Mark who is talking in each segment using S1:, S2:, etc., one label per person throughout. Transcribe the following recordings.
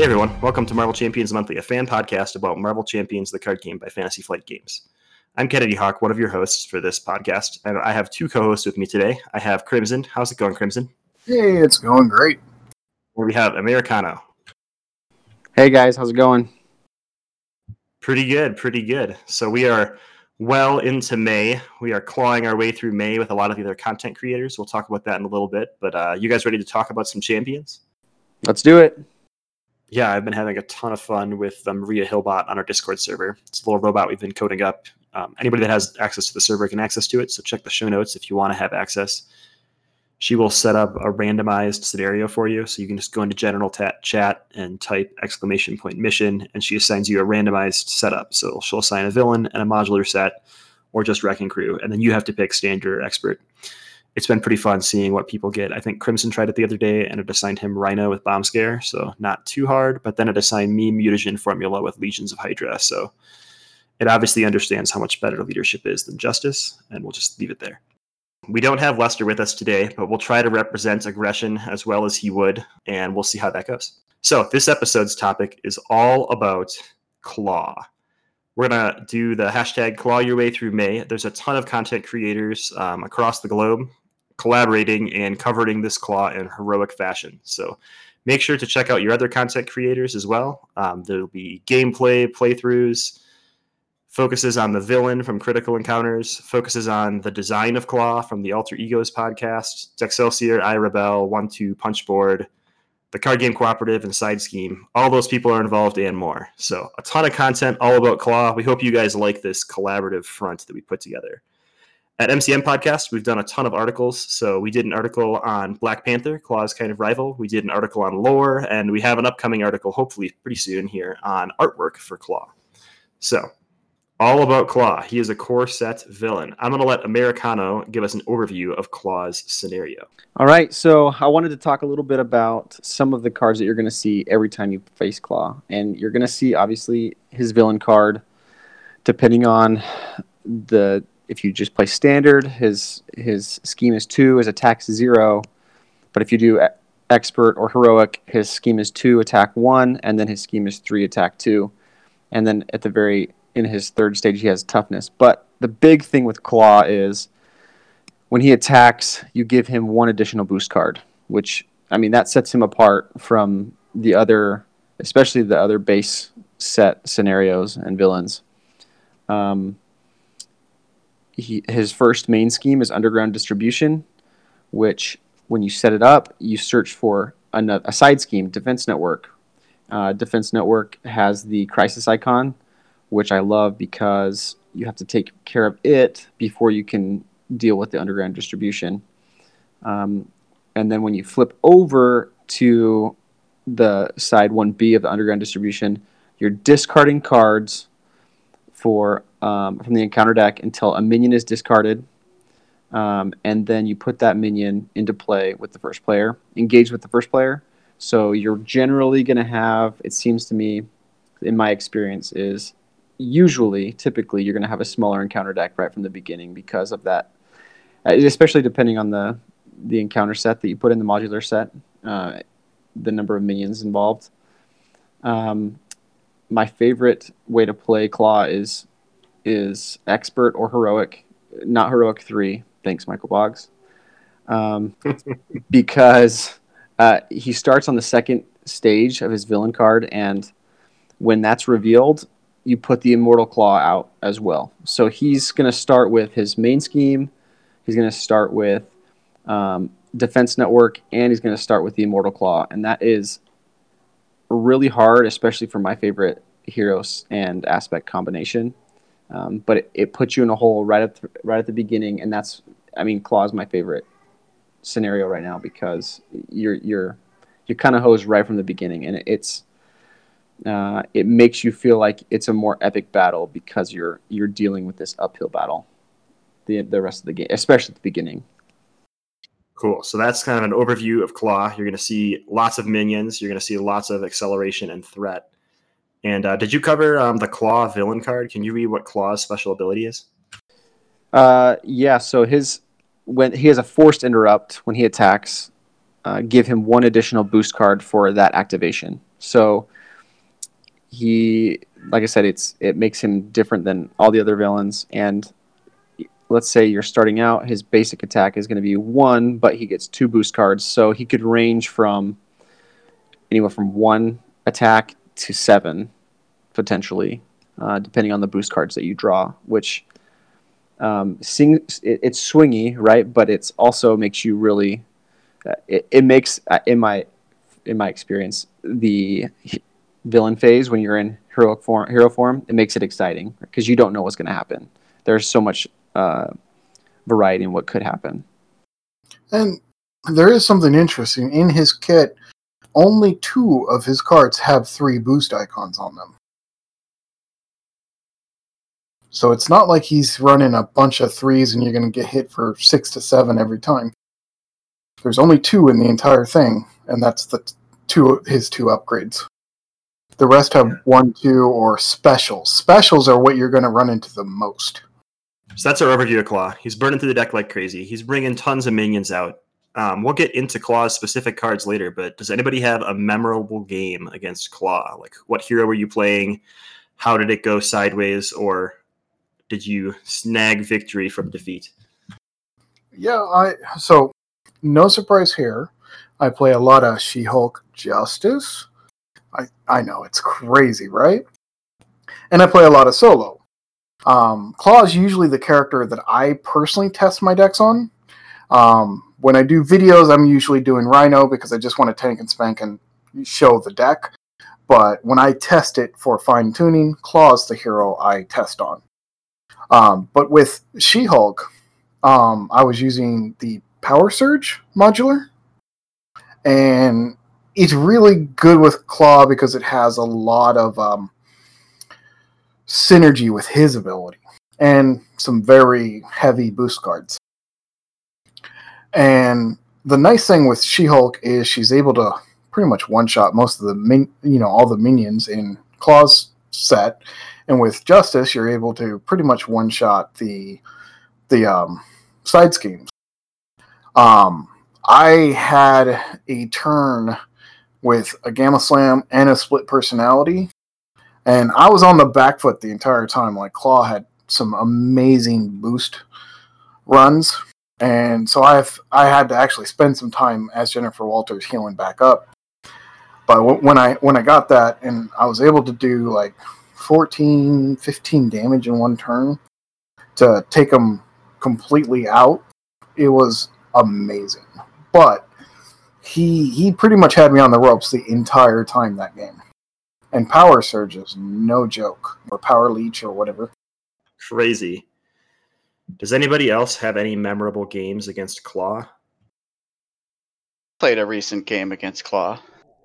S1: everyone, welcome to Marvel Champions Monthly, a fan podcast about Marvel Champions, the card game by Fantasy Flight Games. I'm Kennedy Hawk, one of your hosts for this podcast, and I have two co-hosts with me today. I have Crimson. How's it going, Crimson?
S2: Hey, it's going great.
S1: We have Americano.
S3: Hey guys, how's it going?
S1: Pretty good. So we are well into May. We are clawing our way through May with a lot of the other content creators. We'll talk about that in a little bit, but you guys ready to talk about some champions?
S3: Let's do it.
S1: Yeah, I've been having a ton of fun with Maria Hillbot on our Discord server. It's a little robot we've been coding up. Anybody that has access to the server can access to it, so check the show notes if you want to have access. She will set up a randomized scenario for you, so you can just go into general chat and type !mission, and she assigns you a randomized setup. So she'll assign a villain and a modular set, or just Wrecking Crew, and then you have to pick standard or expert. It's been pretty fun seeing what people get. I think Crimson tried it the other day, and it assigned him Rhino with Bomb Scare, so not too hard, but then it assigned me Mutagen Formula with Legions of Hydra, so it obviously understands how much better leadership is than Justice, and we'll just leave it there. We don't have Lester with us today, but we'll try to represent aggression as well as he would, and we'll see how that goes. So this episode's topic is all about Claw. We're going to do the hashtag Claw Your Way Through May. There's a ton of content creators across the globe collaborating and covering this Claw in heroic fashion. So make sure to check out your other content creators as well. There'll be gameplay, playthroughs, focuses on the villain from Critical Encounters, focuses on the design of Claw from the Alter Egos podcast, Dexcelsior, I Rebel, 1-2 Punchboard, the Card Game Cooperative, and Side Scheme. All those people are involved and more. So a ton of content all about Claw. We hope you guys like this collaborative front that we put together. At MCM Podcast, we've done a ton of articles. So we did an article on Black Panther, Claw's kind of rival. We did an article on lore, and we have an upcoming article, hopefully pretty soon here, on artwork for Claw. So all about Claw. He is a core set villain. I'm going to let Americano give us an overview of Claw's scenario.
S3: All right, so I wanted to talk a little bit about some of the cards that you're going to see every time you face Claw. And you're going to see, obviously, his villain card, depending on if you just play standard, his scheme is 2, his attack's 0. But if you do expert or heroic, his scheme is 2, attack 1, and then his scheme is 3, attack 2. And then in his third stage, he has toughness. But the big thing with Claw is when he attacks, you give him 1 additional boost card, which, that sets him apart from the other, especially the other base set scenarios and villains. His first main scheme is Underground Distribution, which when you set it up, you search for a side scheme, Defense Network. Defense Network has the Crisis icon, which I love because you have to take care of it before you can deal with the Underground Distribution. And then when you flip over to the side 1B of the Underground Distribution, you're discarding cards from the encounter deck until a minion is discarded. And then you put that minion into play with the first player, engage with the first player. So you're generally going to have, it seems to me, in my experience, is typically, you're going to have a smaller encounter deck right from the beginning because of that, especially depending on the encounter set that you put in the modular set, the number of minions involved. My favorite way to play Claw is expert or heroic, not heroic 3. Thanks, Michael Boggs. Because he starts on the second stage of his villain card, and when that's revealed, you put the Immortal Claw out as well. So he's going to start with his main scheme, he's going to start with Defense Network, and he's going to start with the Immortal Claw. And that is really hard, especially for my favorite heroes and aspect combination. But it puts you in a hole right at the beginning, and that's, Claw is my favorite scenario right now because you're kind of hosed right from the beginning, and it makes you feel like it's a more epic battle because you're dealing with this uphill battle the rest of the game, especially at the beginning.
S1: Cool. So that's kind of an overview of Claw. You're going to see lots of minions. You're going to see lots of acceleration and threat. And did you cover the Claw villain card? Can you read what Claw's special ability is?
S3: Yeah. So when he has a forced interrupt when he attacks, give him 1 additional boost card for that activation. So he, like I said, it makes him different than all the other villains. And let's say you're starting out, his basic attack is going to be 1, but he gets 2 boost cards, so he could range from anywhere from 1 attack to 7 potentially, depending on the boost cards that you draw. Which it's swingy, right? But it's also makes you really. It makes in my experience the villain phase when you're in hero form, it makes it exciting because you don't know what's going to happen. There's so much variety in what could happen.
S2: And there is something interesting. In his kit, only 2 of his cards have 3 boost icons on them. So it's not like he's running a bunch of 3s and you're going to get hit for 6 to 7 every time. There's only 2 in the entire thing, and that's his 2 upgrades. The rest have 1, 2, or specials. Specials are what you're going to run into the most.
S1: So that's our overview of Claw. He's burning through the deck like crazy. He's bringing tons of minions out. We'll get into Claw's specific cards later, but does anybody have a memorable game against Claw? Like, what hero were you playing? How did it go sideways? Or did you snag victory from defeat?
S2: Yeah, so no surprise here. I play a lot of She-Hulk Justice. I know, it's crazy, right? And I play a lot of solo. Claw is usually the character that I personally test my decks on. When I do videos, I'm usually doing Rhino because I just want to tank and spank and show the deck. But when I test it for fine-tuning, Claw is the hero I test on. But with She-Hulk, I was using the Power Surge modular. And it's really good with Claw because it has a lot of synergy with his ability and some very heavy boost cards. And the nice thing with She-Hulk is she's able to pretty much one-shot most of the all the minions in Claw's set, and with Justice you're able to pretty much one-shot the side schemes. I had a turn with a Gamma Slam and a Split Personality, and I was on the back foot the entire time. Like, Claw had some amazing boost runs, and so I had to actually spend some time as Jennifer Walters healing back up. But when I got that, and I was able to do like 14, 15 damage in one turn to take them completely out, it was amazing. But he pretty much had me on the ropes the entire time that game. And Power Surge is no joke, or Power Leech or whatever.
S1: Crazy. Does anybody else have any memorable games against Claw?
S4: Played a recent game against Claw.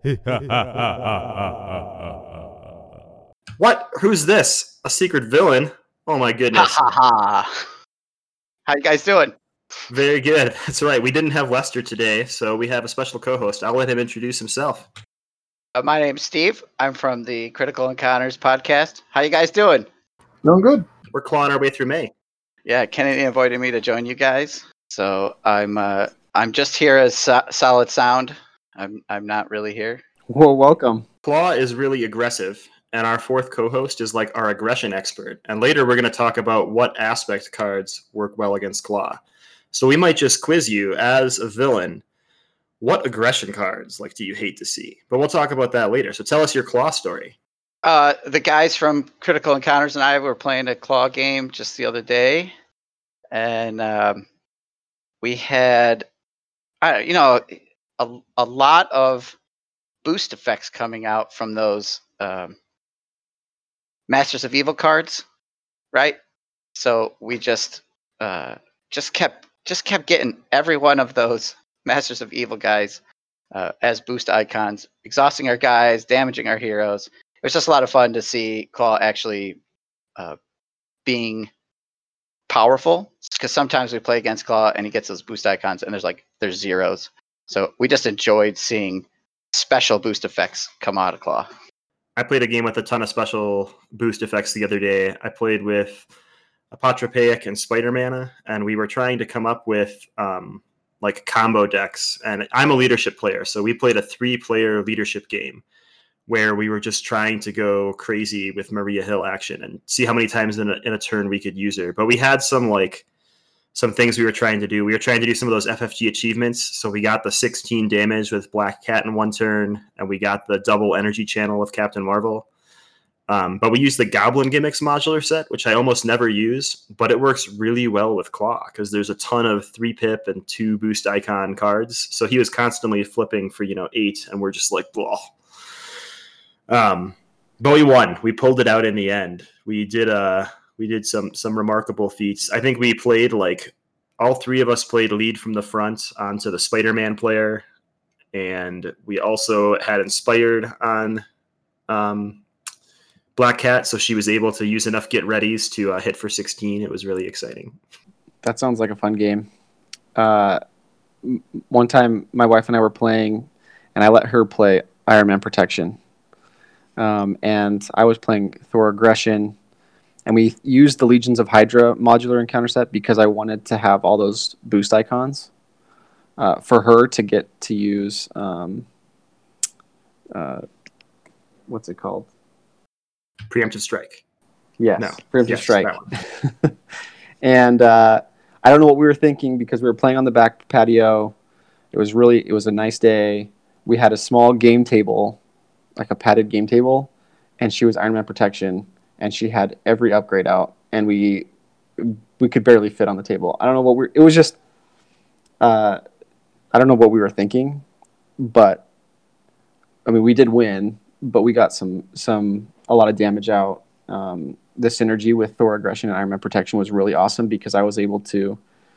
S1: What? Who's this? A secret villain? Oh my goodness.
S4: Ha ha ha. How you guys doing?
S1: Very good. That's right. We didn't have Lester today, so we have a special co-host. I'll let him introduce himself.
S4: My name's Steve. I'm from the Critical Encounters podcast. How you guys doing?
S2: Doing good.
S1: We're clawing our way through May.
S4: Yeah, Kennedy invited me to join you guys, so I'm just here as solid sound. I'm not really here.
S3: Well, welcome.
S1: Claw is really aggressive, and our fourth co-host is like our aggression expert. And later we're going to talk about what aspect cards work well against Claw. So we might just quiz you as a villain. What aggression cards do you hate to see? But we'll talk about that later. So tell us your Claw story.
S4: The guys from Critical Encounters and I were playing a Claw game just the other day, and we had, a lot of boost effects coming out from those Masters of Evil cards, right? So we just kept getting every one of those Masters of Evil guys as boost icons, exhausting our guys, damaging our heroes. It was just a lot of fun to see Claw actually being powerful, because sometimes we play against Claw and he gets those boost icons and there's zeros. So we just enjoyed seeing special boost effects come out of Claw.
S1: I played a game with a ton of special boost effects the other day. I played with Apotropaic and Spider-Mana, and we were trying to come up with combo decks. And I'm a leadership player, so we played a 3-player leadership game where we were just trying to go crazy with Maria Hill action and see how many times in a turn we could use her. But we had some things we were trying to do. We were trying to do some of those FFG achievements. So we got the 16 damage with Black Cat in one turn, and we got the double energy channel of Captain Marvel. But we used the Goblin Gimmicks modular set, which I almost never use, but it works really well with Claw because there's a ton of 3 pip and 2 boost icon cards. So he was constantly flipping for 8, and we're just like, blah. But we won. We pulled it out in the end. We did some remarkable feats. I think we played all 3 of us played lead from the front onto the Spider-Man player, and we also had inspired on Black Cat, so she was able to use enough get readies to hit for 16. It was really exciting.
S3: That sounds like a fun game. One time, my wife and I were playing, and I let her play Iron Man Protection, and I was playing Thor Aggression. And we used the Legions of Hydra modular encounter set because I wanted to have all those boost icons for her to get to use. What's it called?
S1: Preemptive Strike.
S3: Yes,
S1: No.
S3: Preemptive
S1: Yes,
S3: Strike.
S1: that one.
S3: And I don't know what we were thinking because we were playing on the back patio. It was a nice day. We had a small game table, like a padded game table, and she was Iron Man Protection. And she had every upgrade out, and we could barely fit on the table. I don't know what it was just, I don't know what we were thinking, but I mean, we did win, but we got a lot of damage out. The synergy with Thor Aggression and Iron Man Protection was really awesome because I was able to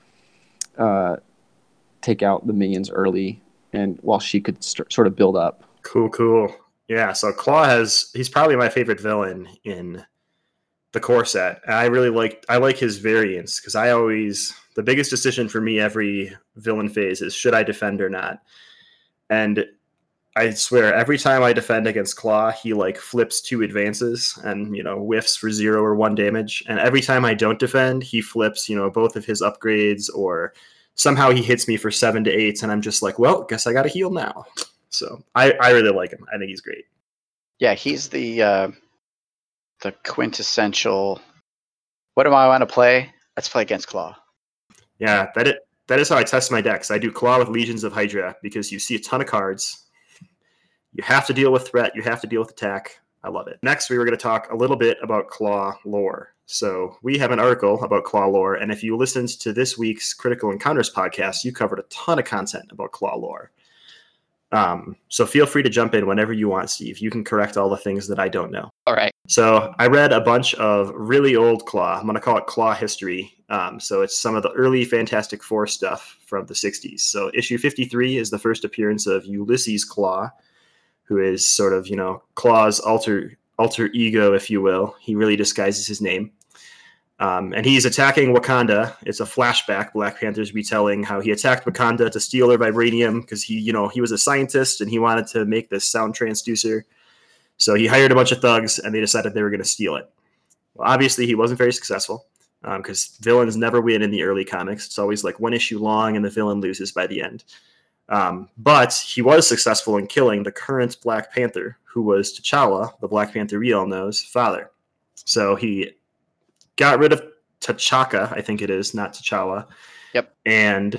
S3: take out the minions early, and while she could sort of build up.
S1: Cool. Yeah, so Claw he's probably my favorite villain in the core set. I like his variants because the biggest decision for me every villain phase is should I defend or not. And I swear every time I defend against Claw, he flips 2 advances and whiffs for 0 or 1 damage. And every time I don't defend, he flips both of his upgrades, or somehow he hits me for 7 to 8, and I'm just like, well, guess I gotta heal now. So I really like him. I think he's great.
S4: Yeah, he's the quintessential. What do I want to play? Let's play against Claw.
S1: Yeah, that is how I test my decks. I do Claw with Legions of Hydra because you see a ton of cards. You have to deal with threat. You have to deal with attack. I love it. Next, we were going to talk a little bit about Claw lore. So we have an article about Claw lore, and if you listened to this week's Critical Encounters podcast, you covered a ton of content about Claw lore. So feel free to jump in whenever you want, Steve. You can correct all the things that I don't know.
S4: All right.
S1: So I read a bunch of really old Claw. I'm going to call it Claw history. So it's some of the early Fantastic Four stuff from the 60s. So issue 53 is the first appearance of Ulysses Claw, who is sort of, Claw's alter ego, if you will. He really disguises his name. And he's attacking Wakanda. It's a flashback. Black Panther's retelling how he attacked Wakanda to steal their vibranium because he was a scientist and he wanted to make this sound transducer. So he hired a bunch of thugs and they decided they were going to steal it. Well, obviously he wasn't very successful because villains never win in the early comics. It's always 1 issue long and the villain loses by the end. But he was successful in killing the current Black Panther, who was T'Challa, the Black Panther we all know's father. So he got rid of T'Chaka, I think it is, not T'Challa.
S4: Yep.
S1: And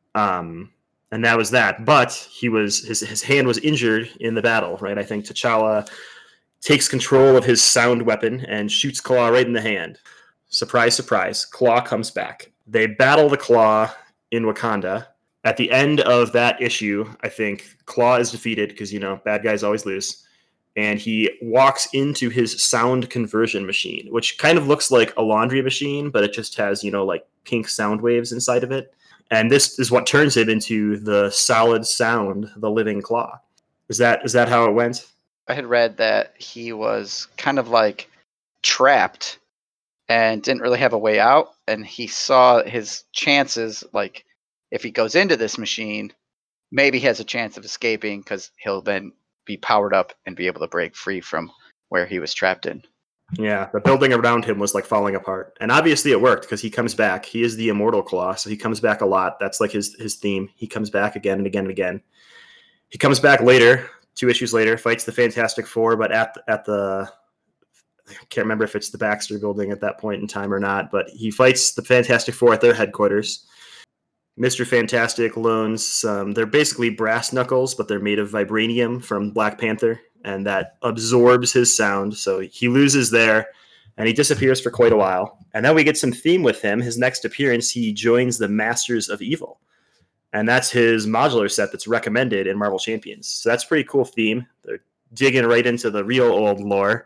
S1: that was that. But his hand was injured in the battle, right? I think T'Challa takes control of his sound weapon and shoots Claw right in the hand. Surprise, surprise. Claw comes back. They battle the Claw in Wakanda. At the end of that issue, I think Claw is defeated because, bad guys always lose. And he walks into his sound conversion machine, which kind of looks like a laundry machine, but it just has, pink sound waves inside of it. And this is what turns him into the solid sound, the living Claw. Is that how it went?
S4: I had read that he was kind of trapped and didn't really have a way out. And he saw his chances, if he goes into this machine, maybe he has a chance of escaping because he'll then be powered up and be able to break free from where he was trapped in.
S1: Yeah, the building around him was falling apart. And obviously it worked because he comes back. He is the immortal Claw, so he comes back a lot. That's his theme. He comes back again and again and again. He comes back later 2 issues later, fights the Fantastic Four, but at the I can't remember if it's the Baxter Building at that point in time or not, but he fights the Fantastic Four at their headquarters. Mr. Fantastic loans some, they're basically brass knuckles, but they're made of vibranium from Black Panther, and that absorbs his sound. So he loses there, and he disappears for quite a while. And then we get some theme with him. His next appearance, he joins the Masters of Evil. And that's his modular set that's recommended in Marvel Champions. So that's a pretty cool theme. They're digging right into the real old lore.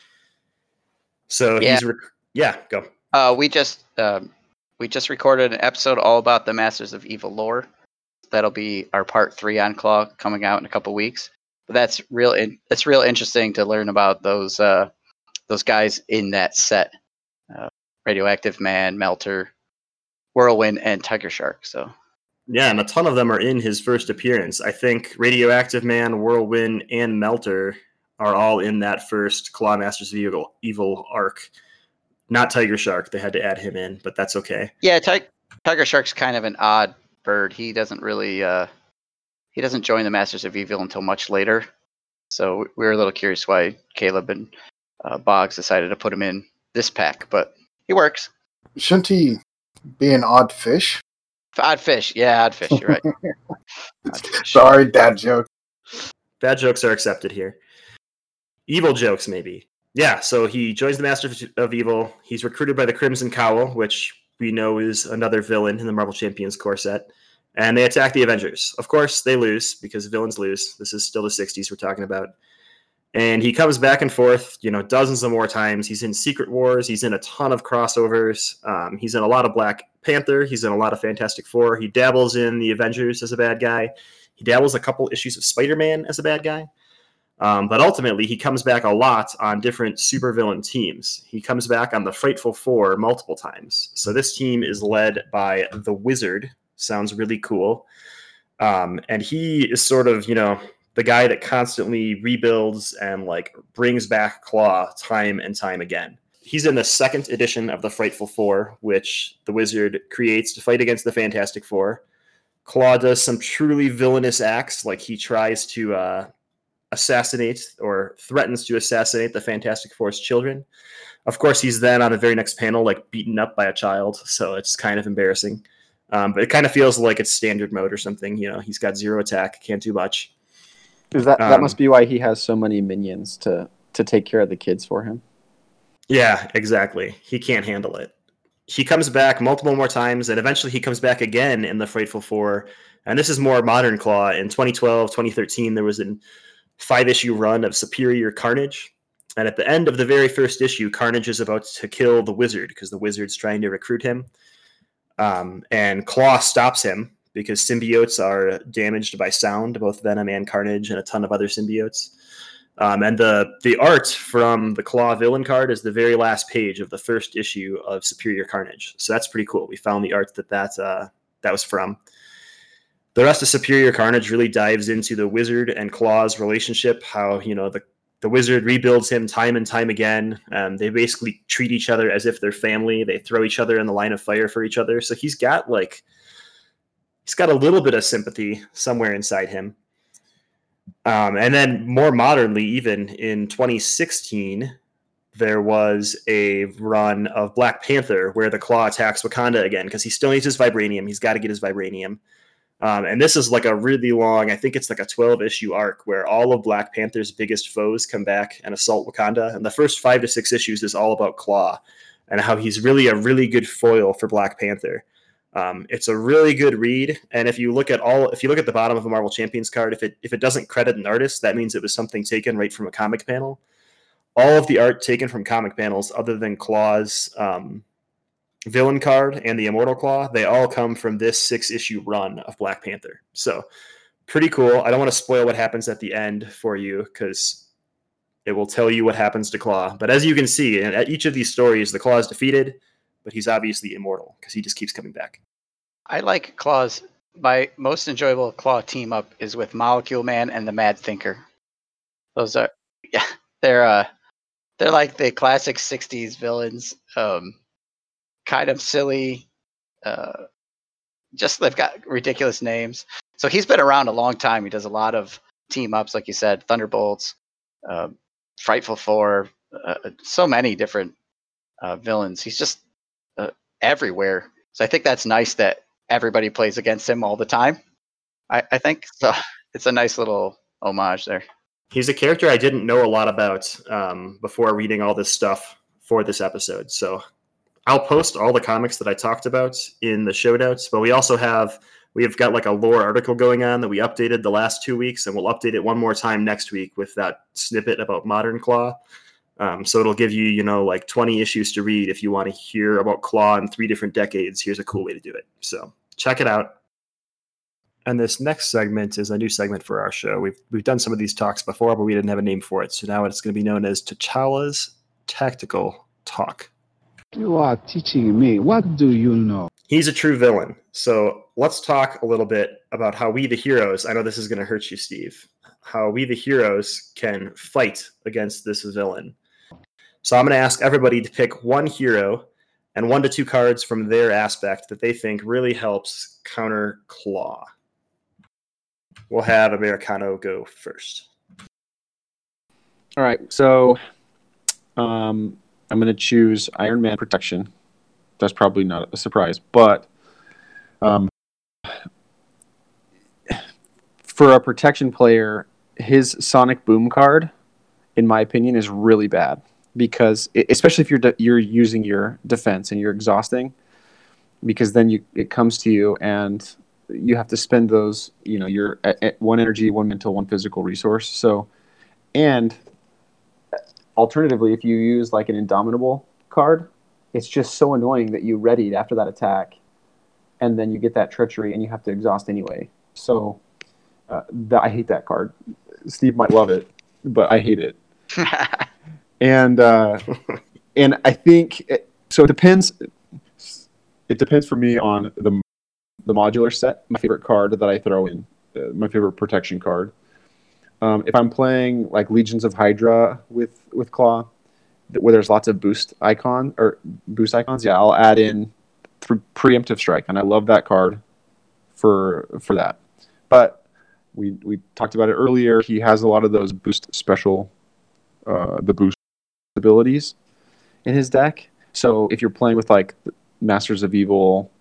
S1: So
S4: Yeah.
S1: Go.
S4: We just recorded an episode all about the Masters of Evil lore. That'll be our part 3 on Claw coming out in a couple weeks. But that's real interesting to learn about those guys in that set. Radioactive Man, Melter, Whirlwind, and Tiger Shark. So
S1: yeah, and a ton of them are in his first appearance. I think Radioactive Man, Whirlwind, and Melter are all in that first Claw Masters of Evil arc. Not Tiger Shark. They had to add him in, but that's okay.
S4: Yeah, Tiger Shark's kind of an odd bird. He doesn't really he doesn't join the Masters of Evil until much later. So we were a little curious why Caleb and Boggs decided to put him in this pack, but he works.
S2: Shouldn't he be an odd fish?
S4: Odd fish. Yeah, odd fish. You're right. Odd fish.
S2: Sorry, dad joke.
S1: Bad jokes are accepted here. Evil jokes, maybe. Yeah, so he joins the Masters of Evil. He's recruited by the Crimson Cowl, which we know is another villain in the Marvel Champions core set. And they attack the Avengers. Of course, they lose, because villains lose. This is still the 60s we're talking about. And he comes back and forth, dozens of more times. He's in Secret Wars. He's in a ton of crossovers. He's in a lot of Black Panther. He's in a lot of Fantastic Four. He dabbles in the Avengers as a bad guy. He dabbles a couple issues of Spider-Man as a bad guy. But ultimately, he comes back a lot on different supervillain teams. He comes back on the Frightful Four multiple times. So this team is led by the Wizard. Sounds really cool. And he is sort of, the guy that constantly rebuilds and brings back Claw time and time again. He's in the 2nd edition of the Frightful Four, which the Wizard creates to fight against the Fantastic Four. Claw does some truly villainous acts, like he tries to assassinate or threatens to assassinate the Fantastic Four's children. Of course, he's then on the very next panel, beaten up by a child, so it's kind of embarrassing. But it kind of feels like it's standard mode or something. He's got 0 attack, can't do much.
S3: Is that must be why he has so many minions to take care of the kids for him?
S1: Yeah, exactly. He can't handle it. He comes back multiple more times, and eventually he comes back again in the Frightful Four. And this is more modern Claw. In 2012, 2013, there was a 5-issue run of Superior Carnage. And at the end of the very first issue, Carnage is about to kill the Wizard because the Wizard's trying to recruit him. And Claw stops him because symbiotes are damaged by sound, both Venom and Carnage, and a ton of other symbiotes. And the art from the Claw villain card is the very last page of the first issue of Superior Carnage. So that's pretty cool. We found the art that was from. The rest of Superior Carnage really dives into the Wizard and Claw's relationship, how, the Wizard rebuilds him time and time again. They basically treat each other as if they're family. They throw each other in the line of fire for each other. So he's got a little bit of sympathy somewhere inside him. And then more modernly, even in 2016, there was a run of Black Panther where the Claw attacks Wakanda again because he still needs his vibranium. He's got to get his vibranium. And this is a really long, I think it's a 12-issue arc where all of Black Panther's biggest foes come back and assault Wakanda. And the first 5 to 6 issues is all about Claw and how he's really a really good foil for Black Panther. It's a really good read. And if you look at the bottom of a Marvel Champions card, if it doesn't credit an artist, that means it was something taken right from a comic panel. All of the art taken from comic panels, other than Claw's villain card and the Immortal Claw, they all come from this 6-issue run of Black Panther. So pretty cool. I don't want to spoil what happens at the end for you because it will tell you what happens to Claw. But as you can see, at each of these stories, the Claw is defeated, but he's obviously immortal because he just keeps coming back.
S4: I like Claw's. My most enjoyable Claw team up is with Molecule Man and the Mad Thinker. Those are, yeah, they're like the classic '60s villains. Kind of silly. Just they've got ridiculous names. So he's been around a long time. He does a lot of team ups, like you said, Thunderbolts, Frightful Four, so many different villains. He's just everywhere. So I think that's nice that everybody plays against him all the time. I think so. It's a nice little homage there.
S1: He's a character I didn't know a lot about before reading all this stuff for this episode. So I'll post all the comics that I talked about in the show notes, but we have got like a lore article going on that we updated the last 2 weeks, and we'll update it one more time next week with that snippet about Modern Claw. So it'll give you, like 20 issues to read if you want to hear about Claw in 3 different decades. Here's a cool way to do it. So check it out. And this next segment is a new segment for our show. We've done some of these talks before, but we didn't have a name for it. So now it's going to be known as T'Challa's Tactical Talk.
S5: You are teaching me. What do you know?
S1: He's a true villain. So let's talk a little bit about how we, the heroes, I know this is going to hurt you, Steve, how we, the heroes, can fight against this villain. So I'm going to ask everybody to pick one hero and 1 to 2 cards from their aspect that they think really helps counter Claw. We'll have Americano go first.
S3: All right, so I'm going to choose Iron Man Protection. That's probably not a surprise, but for a protection player, his Sonic Boom card, in my opinion, is really bad because, especially if you're using your defense and you're exhausting, because then it comes to you and you have to spend those, you're at 1 energy, 1 mental, 1 physical resource. So, and alternatively, if you use like an Indomitable card, it's just so annoying that you readied after that attack, and then you get that treachery and you have to exhaust anyway. So I hate that card. Steve might love it, but I hate it. And I think so. It depends. It depends for me on the modular set. My favorite card that I throw in, my favorite protection card. If I'm playing like Legions of Hydra with Claw, where there's lots of boost icons, yeah, I'll add in Preemptive Strike, and I love that card for that. But we talked about it earlier. He has a lot of those boost special, the boost abilities in his deck. So if you're playing with like Masters of Evil,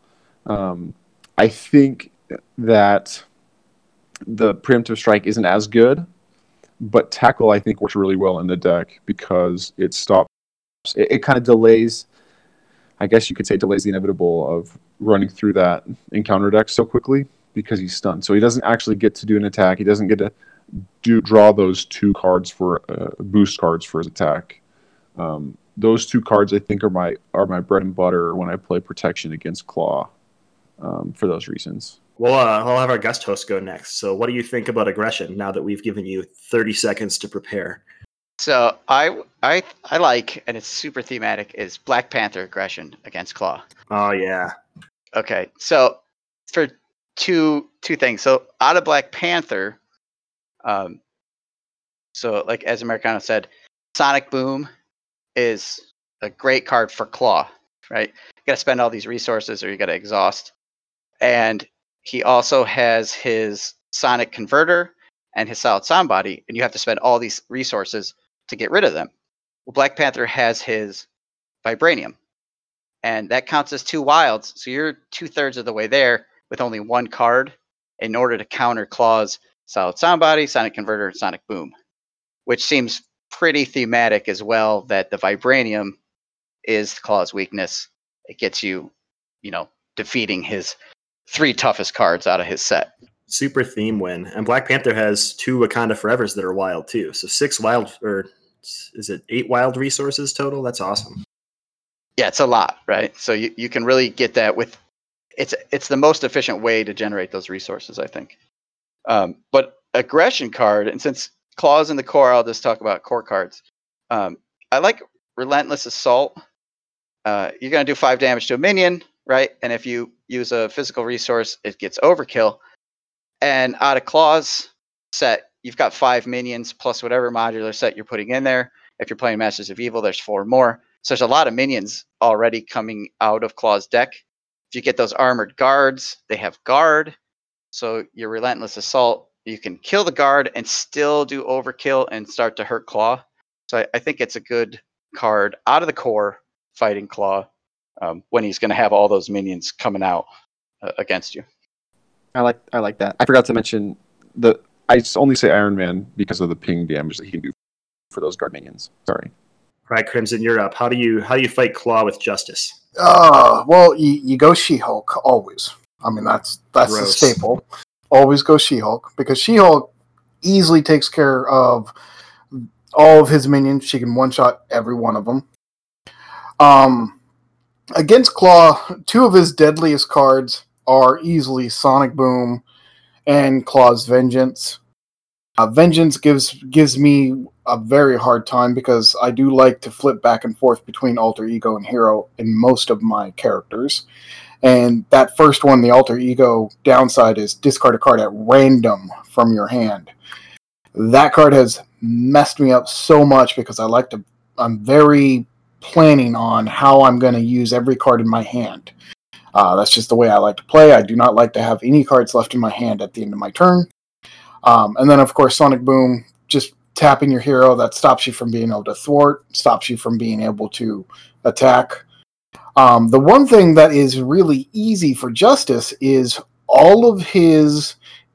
S3: I think that the Preemptive Strike isn't as good, but Tackle I think works really well in the deck because it stops. It kind of delays. I guess you could say delays the inevitable of running through that encounter deck so quickly because he's stunned. So he doesn't actually get to do an attack. He doesn't get to draw those 2 cards for boost cards for his attack. Those 2 cards I think are my bread and butter when I play protection against Claw. For those reasons.
S1: Well, I'll have our guest host go next. So what do you think about aggression now that we've given you 30 seconds to prepare?
S4: So I like, and it's super thematic, is Black Panther aggression against Claw.
S1: Oh, yeah.
S4: Okay, so for two things. So out of Black Panther, so like as Americano said, Sonic Boom is a great card for Claw, right? You got to spend all these resources or you got to exhaust. And he also has his Sonic Converter and his Solid Sound Body, and you have to spend all these resources to get rid of them. Well, Black Panther has his Vibranium, and that counts as 2 wilds, so you're 2/3 of the way there with only 1 card in order to counter Claw's Solid Sound Body, Sonic Converter, and Sonic Boom, which seems pretty thematic as well, that the Vibranium is Claw's weakness. It gets you, defeating his 3 toughest cards out of his set.
S1: Super theme win. And Black Panther has 2 Wakanda Forevers that are wild too. So 6 wild, or is it 8 wild resources total? That's awesome.
S4: Yeah, it's a lot, right? So you can really get that with it's the most efficient way to generate those resources, I think. But aggression card, and since Claw's in the core, I'll just talk about core cards. I like Relentless Assault. You're going to do 5 damage to a minion, right? And if you use a physical resource, it gets overkill. And out of Claw's set, you've got 5 minions plus whatever modular set you're putting in there. If you're playing Masters of Evil, there's 4 more. So there's a lot of minions already coming out of Claw's deck. If you get those armored guards, they have guard. So your Relentless Assault, you can kill the guard and still do overkill and start to hurt Claw. So I think it's a good card out of the core fighting Claw when he's going to have all those minions coming out against you.
S3: I like that. I forgot to mention I only say Iron Man because of the ping damage that he can do for those guard minions. Sorry.
S1: All right, Crimson, you're up. How do you fight Claw with Justice?
S2: Well, you go She-Hulk always. I mean, that's the
S1: Gross.
S2: staple. Always go She-Hulk because She-Hulk easily takes care of all of his minions. She can one-shot every one of them. Against Claw, two of his deadliest cards are easily Sonic Boom and Claw's Vengeance. Vengeance gives me a very hard time because I do like to flip back and forth between Alter Ego and Hero in most of my characters. And that first one, the Alter Ego downside is discard a card at random from your hand. That card has messed me up so much because I'm very planning on how I'm going to use every card in my hand. That's just the way I like to play. I do not like to have any cards left in my hand at the end of my turn. And then, of course, Sonic Boom, just tapping your hero, that stops you from being able to thwart, stops you from being able to attack. The one thing that is really easy for Justice is all of his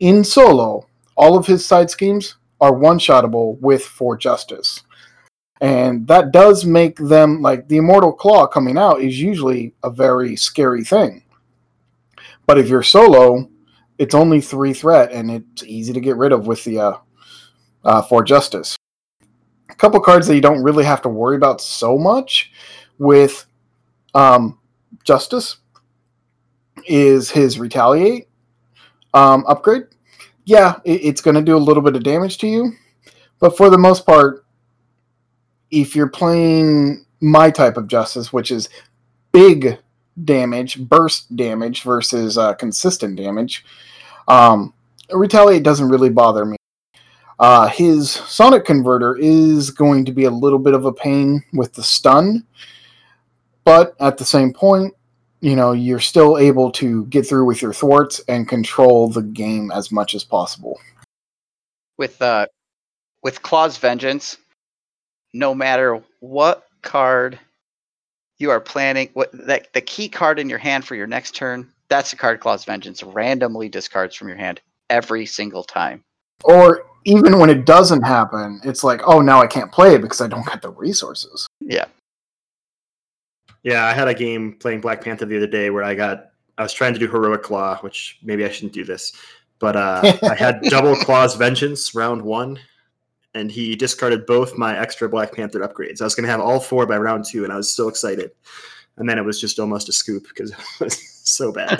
S2: side schemes are one-shottable with For Justice. And that does make them, like, the Immortal Claw coming out is usually a very scary thing. But if you're solo, it's only 3 threat, and it's easy to get rid of with the For Justice. A couple cards that you don't really have to worry about so much with Justice is his Retaliate upgrade. Yeah, it's going to do a little bit of damage to you, but for the most part, if you're playing my type of Justice, which is big damage, burst damage versus consistent damage, Retaliate doesn't really bother me. His Sonic Converter is going to be a little bit of a pain with the stun, but at the same point, you're still able to get through with your thwarts and control the game as much as possible.
S4: With Claw's Vengeance, no matter what card you are planning, the key card in your hand for your next turn, that's the card Claw's Vengeance randomly discards from your hand every single time.
S2: Or even when it doesn't happen, it's like, oh, now I can't play it because I don't get the resources.
S4: Yeah.
S1: Yeah, I had a game playing Black Panther the other day where I was trying to do Heroic Claw, which maybe I shouldn't do this, but I had double Claw's Vengeance round 1, and he discarded both my extra Black Panther upgrades. I was going to have all 4 by round 2, and I was so excited. And then it was just almost a scoop because it was so bad.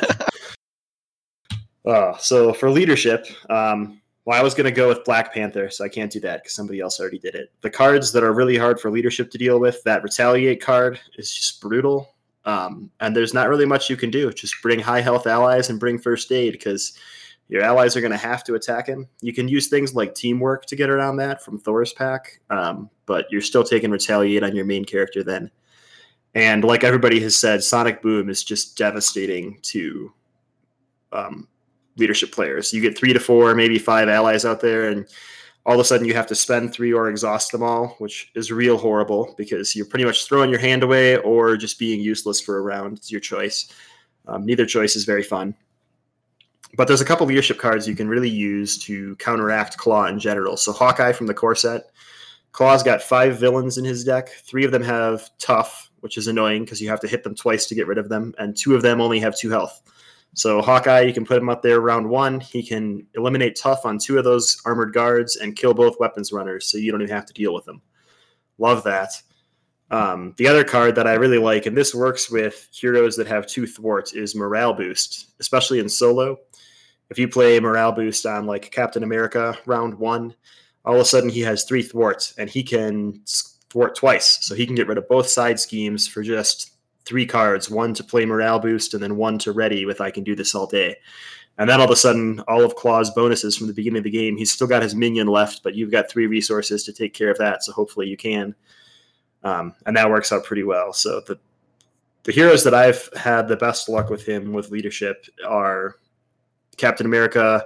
S1: So for leadership, I was going to go with Black Panther, so I can't do that because somebody else already did it. The cards that are really hard for leadership to deal with, that Retaliate card is just brutal. And there's not really much you can do. Just bring high health allies and bring first aid because your allies are going to have to attack him. You can use things like Teamwork to get around that from Thor's pack, but you're still taking Retaliate on your main character then. And like everybody has said, Sonic Boom is just devastating to leadership players. You get 3 to 4, maybe 5 allies out there, and all of a sudden you have to spend 3 or exhaust them all, which is real horrible because you're pretty much throwing your hand away or just being useless for a round. It's your choice. Neither choice is very fun. But there's a couple leadership cards you can really use to counteract Claw in general. So Hawkeye from the core set. Claw's got 5 villains in his deck. 3 of them have Tough, which is annoying because you have to hit them twice to get rid of them, and 2 of them only have 2 health. So Hawkeye, you can put him up there round 1. He can eliminate Tough on 2 of those armored guards and kill both weapons runners, so you don't even have to deal with them. Love that. The other card that I really like, and this works with heroes that have 2 thwarts, is Morale Boost, especially in solo. If you play Morale Boost on like Captain America round 1, all of a sudden he has 3 thwarts, and he can thwart twice, so he can get rid of both side schemes for just 3 cards, 1 to play Morale Boost and then 1 to ready with I can do this all day. And then all of a sudden, all of Claw's bonuses from the beginning of the game, he's still got his minion left, but you've got 3 resources to take care of that, so hopefully you can. And that works out pretty well. So the heroes that I've had the best luck with him with leadership are Captain America,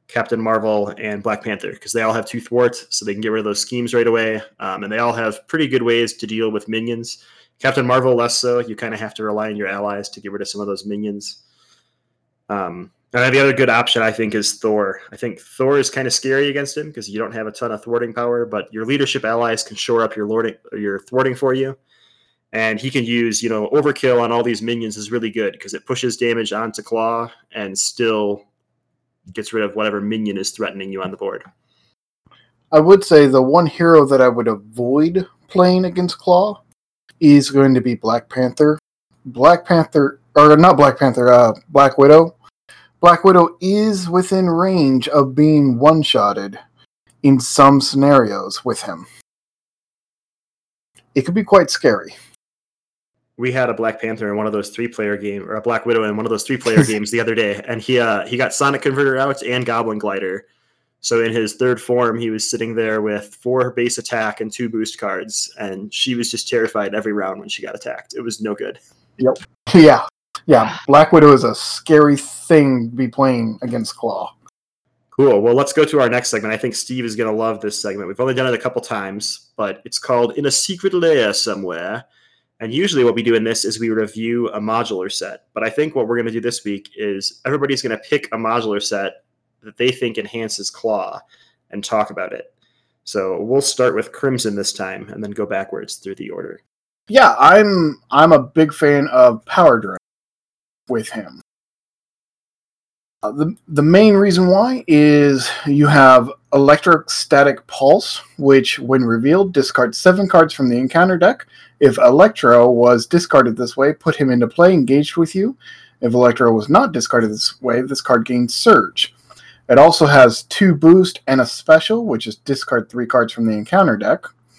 S1: Captain Marvel, and Black Panther, because they all have 2 thwarts, so they can get rid of those schemes right away. And they all have pretty good ways to deal with minions. Captain Marvel, less so. You kind of have to rely on your allies to get rid of some of those minions. And the other good option, I think, is Thor. I think Thor is kind of scary against him because you don't have a ton of thwarting power, but your leadership allies can shore up your thwarting for you. And he can use, overkill on all these minions is really good because it pushes damage onto Claw and still gets rid of whatever minion is threatening you on the board.
S2: I would say the one hero that I would avoid playing against Claw is going to be Black Panther. Black Widow. Black Widow is within range of being one-shotted in some scenarios with him. It could be quite scary.
S1: We had a Black Panther in one of those 3-player games, or a Black Widow in one of those 3-player games the other day, and he got Sonic Converter out and Goblin Glider. So in his 3rd form, he was sitting there with 4 base attack and 2 boost cards, and she was just terrified every round when she got attacked. It was no good.
S2: Yep. Yeah. Black Widow is a scary thing to be playing against Claw.
S1: Cool. Well, let's go to our next segment. I think Steve is going to love this segment. We've only done it a couple times, but it's called In a Secret Lair Somewhere. And usually what we do in this is we review a modular set. But I think what we're going to do this week is everybody's going to pick a modular set that they think enhances Claw and talk about it. So we'll start with Crimson this time and then go backwards through the order.
S2: Yeah, I'm a big fan of Power Drain with him. The main reason why is you have Electrostatic Pulse, which, when revealed, discards 7 cards from the encounter deck. If Electro was discarded this way, put him into play, engaged with you. If Electro was not discarded this way, this card gains Surge. It also has 2 boost and a special, which is discard 3 cards from the encounter deck.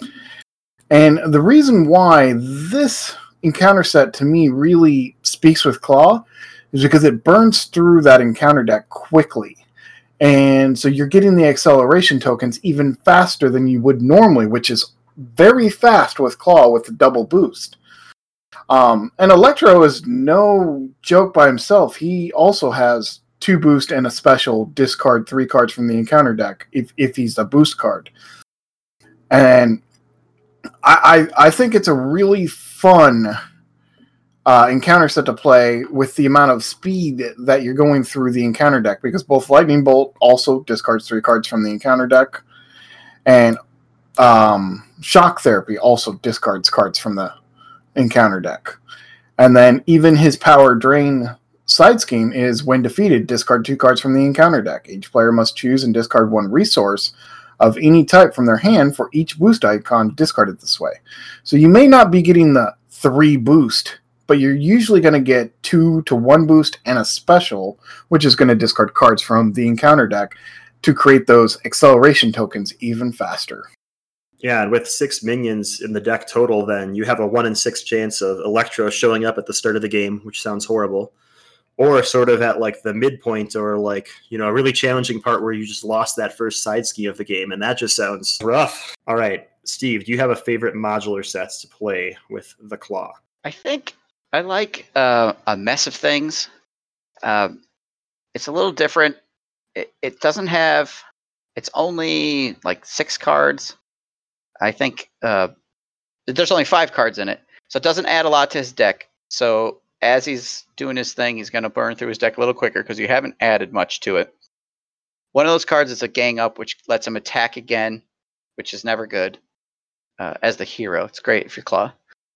S2: And the reason why this encounter set to me really speaks with Claw is because it burns through that encounter deck quickly. And so you're getting the acceleration tokens even faster than you would normally, which is very fast with Claw with the double boost. And Electro is no joke by himself. He also has 2 boost and a special, discard 3 cards from the encounter deck if he's a boost card. And I think it's a really fun encounter set to play with the amount of speed that you're going through the encounter deck, because both Lightning Bolt also discards 3 cards from the encounter deck, and Shock Therapy also discards cards from the encounter deck. And then even his Power Drain side scheme is, when defeated, discard 2 cards from the encounter deck. Each player must choose and discard 1 resource of any type from their hand for each boost icon discarded this way. So you may not be getting the 3 boost, but you're usually going to get 2 to 1 boost and a special, which is going to discard cards from the encounter deck to create those acceleration tokens even faster.
S1: Yeah, and with 6 minions in the deck total, then you have a 1 in 6 chance of Electro showing up at the start of the game, which sounds horrible. Or sort of at like the midpoint, or like, a really challenging part where you just lost that first side scheme of the game, and that just sounds rough. All right, Steve, do you have a favorite modular sets to play with the Claw?
S4: I think I like a Mess of Things. It's a little different. It doesn't have. It's only like 6 cards. I think there's only 5 cards in it, so it doesn't add a lot to his deck. So as he's doing his thing, he's going to burn through his deck a little quicker because you haven't added much to it. One of those cards is a Gang Up, which lets him attack again, which is never good as the hero. It's great if you're Claw.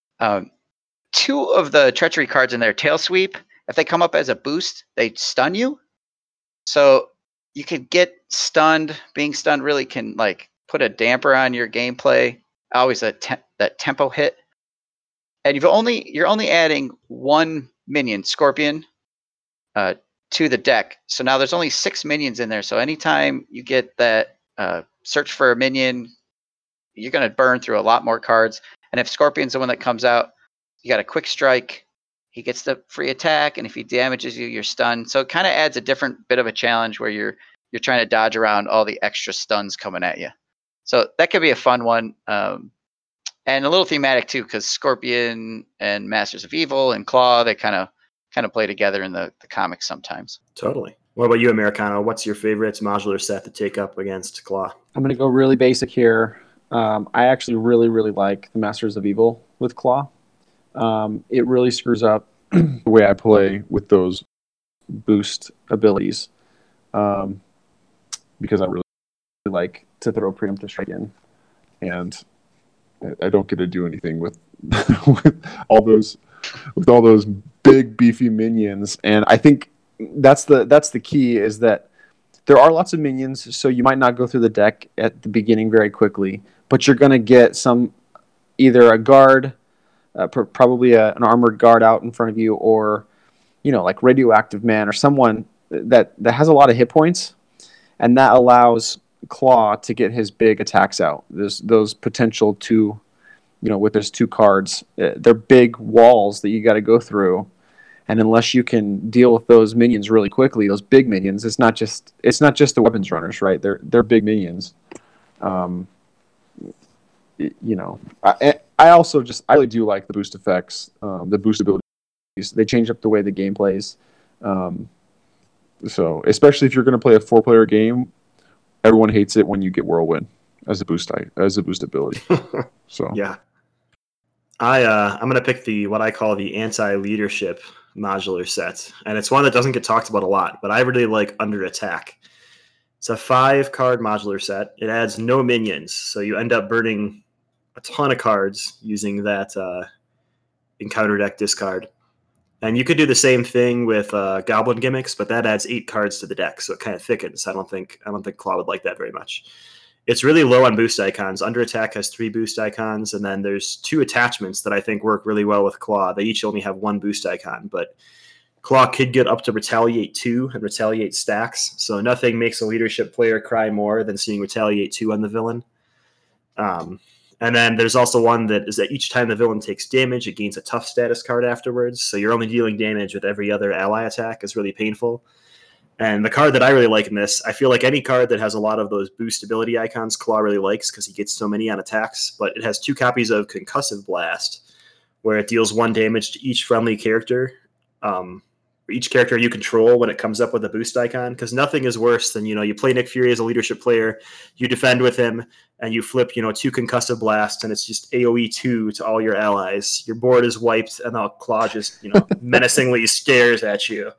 S4: 2 of the Treachery cards in there, Tail Sweep, if they come up as a boost, they stun you. So you can get stunned. Being stunned really can put a damper on your gameplay. Always that tempo hit. And you're only adding 1 minion, Scorpion, to the deck. So now there's only 6 minions in there. So anytime you get that search for a minion, you're going to burn through a lot more cards. And if Scorpion's the one that comes out, you got a quick strike. He gets the free attack, and if he damages you, you're stunned. So it kind of adds a different bit of a challenge where you're trying to dodge around all the extra stuns coming at you. So that could be a fun one. And a little thematic too, because Scorpion and Masters of Evil and Claw, they kind of play together in the comics sometimes.
S1: Totally. What about you, Americano? What's your favorite modular set to take up against Claw?
S3: I'm going to go really basic here. I actually really, really like the Masters of Evil with Claw. It really screws up the way I play with those boost abilities, because I really like to throw preemptive strike in, and I don't get to do anything with with all those big beefy minions. And I think that's the key, is that there are lots of minions, so you might not go through the deck at the beginning very quickly, but you're going to get either a guard, probably an armored guard out in front of you, or like Radioactive Man or someone that has a lot of hit points, and that allows Claw to get his big attacks out. Those potential two, with those two cards, they're big walls that you got to go through. And unless you can deal with those minions really quickly, those big minions, it's not just the weapons runners, right? They're big minions. I really do like the boost effects, the boost abilities. They change up the way the game plays. So especially if you're going to play a 4-player game, everyone hates it when you get Whirlwind as a boost ability. So
S1: yeah, I'm going to pick what I call the anti-leadership modular set, and it's one that doesn't get talked about a lot, but I really like Under Attack. It's a 5-card modular set. It adds no minions, so you end up burning a ton of cards using that encounter deck discard. And you could do the same thing with Goblin Gimmicks, but that adds 8 cards to the deck, so it kind of thickens. I don't think Claw would like that very much. It's really low on boost icons. Under Attack has 3 boost icons, and then there's 2 attachments that I think work really well with Claw. They each only have 1 boost icon, but Claw could get up to Retaliate 2 and Retaliate stacks, so nothing makes a leadership player cry more than seeing Retaliate 2 on the villain. And then there's also one that is that each time the villain takes damage, it gains a tough status card afterwards, so you're only dealing damage with every other ally attack is really painful. And the card that I really like in this, I feel like any card that has a lot of those boost ability icons, Claw really likes because he gets so many on attacks, but it has 2 copies of Concussive Blast, where it deals 1 damage to each friendly character, each character you control when it comes up with a boost icon, because nothing is worse than, you play Nick Fury as a leadership player, you defend with him, and you flip, 2 Concussive Blasts, and it's just AoE 2 to all your allies. Your board is wiped, and the Claw just, menacingly stares at you.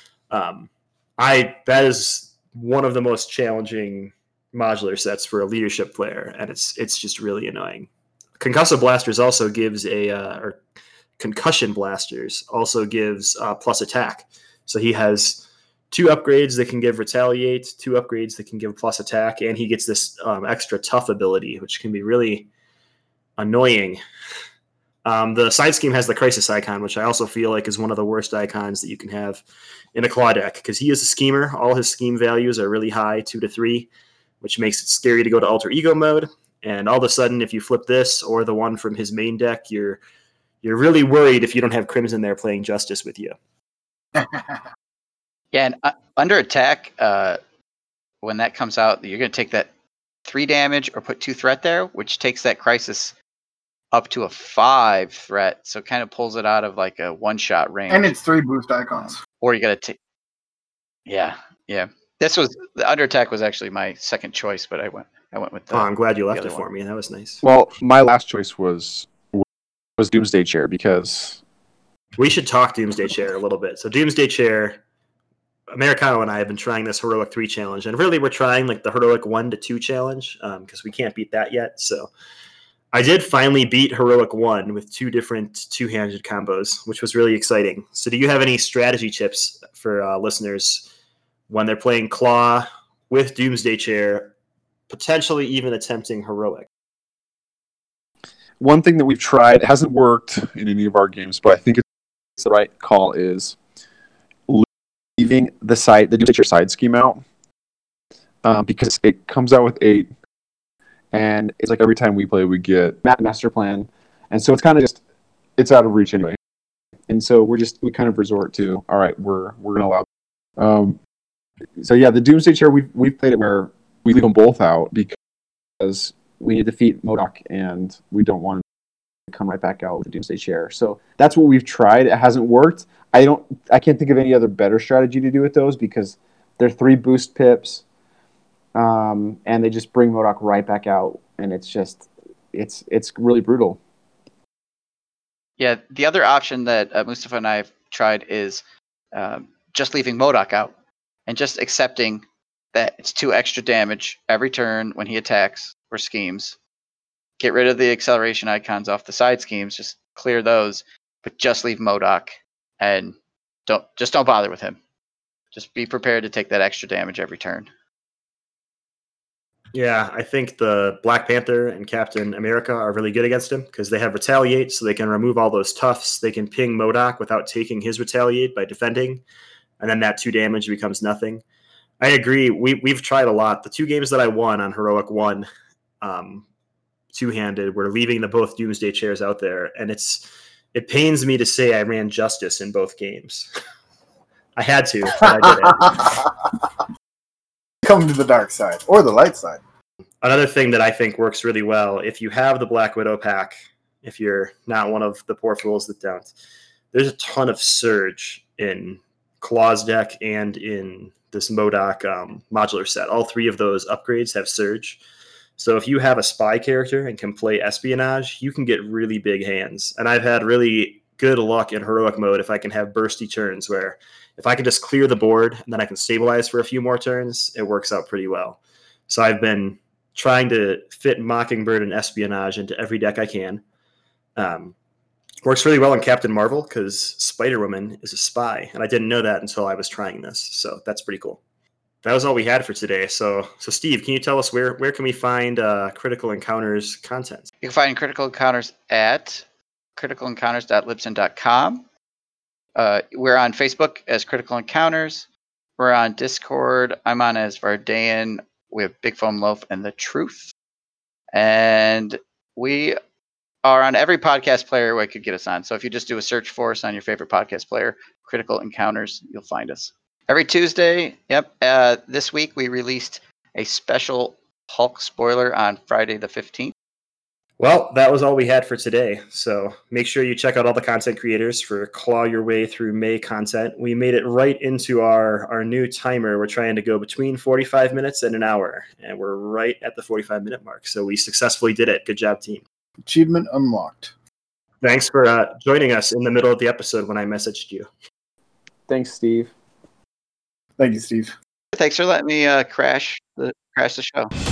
S1: That is one of the most challenging modular sets for a leadership player, and it's just really annoying. Concussive Blasters also gives or Concussion Blasters also gives plus attack. So he has 2 upgrades that can give Retaliate, 2 upgrades that can give plus attack, and he gets this extra tough ability, which can be really annoying. The side scheme has the Crisis icon, which I also feel like is one of the worst icons that you can have in a Claw deck, because he is a schemer. All his scheme values are really high, 2 to 3, which makes it scary to go to Alter Ego mode. And all of a sudden, if you flip this or the one from his main deck, you're really worried if you don't have Crimson there playing Justice with you.
S4: Yeah, and Under Attack, when that comes out, you're going to take that 3 damage or put 2 threat there, which takes that Crisis up to a 5 threat, so it kind of pulls it out of like a one-shot range.
S2: And it's 3 boost icons.
S4: Or you got to take... Yeah. The Under Attack was actually my second choice, but I went with the...
S1: Oh, I'm glad you left it for me. That was nice.
S3: Well, my last choice was Doomsday Chair, because
S1: we should talk Doomsday Chair a little bit. So Doomsday Chair, Americano and I have been trying this Heroic 3 challenge, and really we're trying like the Heroic 1 to 2 challenge, because we can't beat that yet. So I did finally beat Heroic 1 with 2 different 2-handed combos, which was really exciting. So do you have any strategy tips for listeners when they're playing Claw with Doomsday Chair, potentially even attempting Heroic?
S6: One thing that we've tried, it hasn't worked in any of our games, but I think it's the right call, is leaving the Doomsday Chair side scheme out, because it comes out with 8, and it's like every time we play, we get
S3: Master Plan, and so it's kind of just, it's out of reach anyway. And so we kind of resort to, all right, we're going to allow. So yeah, the Doomsday Chair, we've played it where we leave them both out because we need to defeat MODOK, and we don't want to come right back out with the Doomsday Chair. So that's what we've tried. It hasn't worked. I can't think of any other better strategy to do with those, because They're 3 boost pips, and they just bring MODOK right back out, and it's really brutal.
S4: Yeah, the other option that Mustafa and I have tried is just leaving MODOK out and just accepting that it's 2 extra damage every turn when he attacks or schemes. Get rid of the acceleration icons off the side schemes, just clear those, but just leave MODOK and don't bother with him. Just be prepared to take that extra damage every turn.
S1: Yeah, I think the Black Panther and Captain America are really good against him because they have Retaliate, so they can remove all those toughs. They can ping MODOK without taking his Retaliate by defending, and then that 2 damage becomes nothing. I agree. We've tried a lot. The 2 games that I won on Heroic 1, 2-handed, were leaving the both Doomsday chairs out there, and it pains me to say I ran Justice in both games. I had to, but I did it.
S2: Come to the dark side or the light side.
S1: Another thing that I think works really well, if you have the Black Widow pack, if you're not one of the poor fools that don't, there's a ton of Surge in Claw's deck and in this MODOK modular set. All 3 of those upgrades have Surge. So if you have a spy character and can play Espionage, you can get really big hands. And I've had really good luck in Heroic mode if I can have bursty turns where if I can just clear the board and then I can stabilize for a few more turns, it works out pretty well. So I've been trying to fit Mockingbird and Espionage into every deck I can. Works really well in Captain Marvel because Spider-Woman is a spy, and I didn't know that until I was trying this. So that's pretty cool. That was all we had for today. So Steve, can you tell us where can we find Critical Encounters content?
S4: You can find Critical Encounters at criticalencounterslibsyn.com. We're on Facebook as Critical Encounters. We're on Discord. I'm on as Vardayan. We have Big Foam Loaf and The Truth. And we are on every podcast player where it could get us on. So if you just do a search for us on your favorite podcast player, Critical Encounters, you'll find us. Every Tuesday, this week we released a special Hulk spoiler on Friday the 15th.
S1: Well, that was all we had for today. So make sure you check out all the content creators for Claw Your Way Through May content. We made it right into our new timer. We're trying to go between 45 minutes and an hour, and we're right at the 45-minute mark. So we successfully did it. Good job, team.
S2: Achievement unlocked.
S1: Thanks for joining us in the middle of the episode when I messaged you.
S3: Thanks, Steve.
S2: Thank you, Steve.
S4: Thanks for letting me crash the show.